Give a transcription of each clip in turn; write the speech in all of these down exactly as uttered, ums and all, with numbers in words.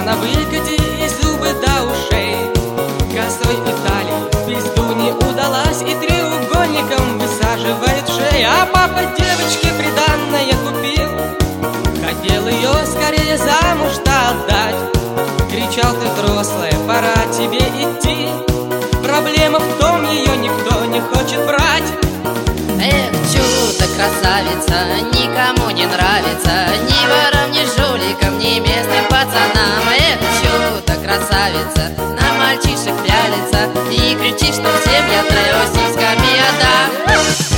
на выкате и зубы до ушей. Косой Италии в пизду не удалась и треугольником высаживает шею. А папа девочке приданное купил, хотел ее скорее замуж-то отдать. Кричал: ты взрослая, пора тебе идти. Проблема в том, ее никто не хочет брать. Эх, чудо красавица, никому не нравится, ни ворам, ни жуликам, ни местным пацанам. Эх, чудо красавица, на мальчишек пялится и кричит, что всем я трео сиськами отдам.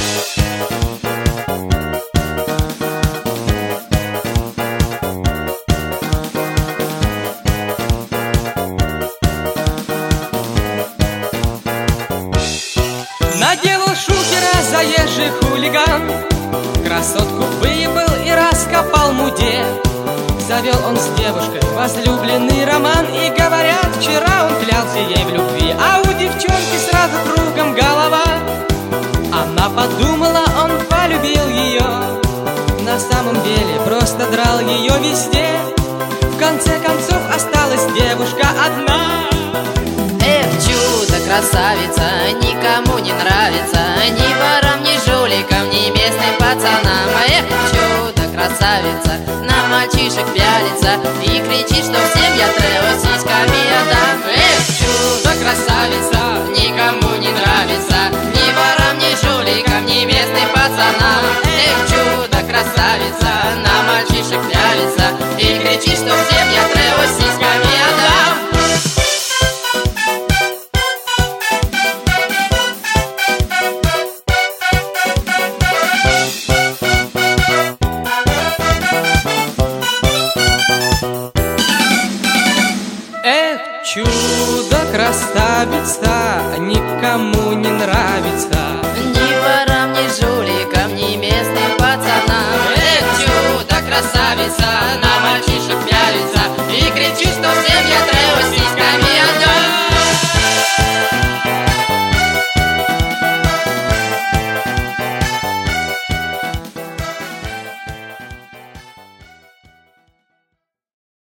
Наделал шухера заезжий хулиган, красотку выебал и раскопал муде. Завел он с девушкой возлюбленный роман, и говорят, вчера он клялся ей в любви. А у девчонки сразу кругом голова. Она подумала, он полюбил ее, на самом деле просто драл ее везде. В конце концов осталась девушка одна. Эх, чудо красавица, никому не нравится, ни ворам, ни жуликам, ни местным пацанам. Эх, чудо красавица, на мальчишек пялится и кричит, что всем я трео сиськами отдам. Эх, чудо красавица, никому не нравится, ни ворам, ни жуликам, ни местным пацанам. Эх, чудо красавица, на мальчишек пялится и кричит, что всем я трео сиськами отдам. Эх, чудо красавица, никому не нравится, Ни ворам, ни жуликам, ни местным пацанам. Эх, чудо красавица, на мальчишек пялится и кричит, что всем я трео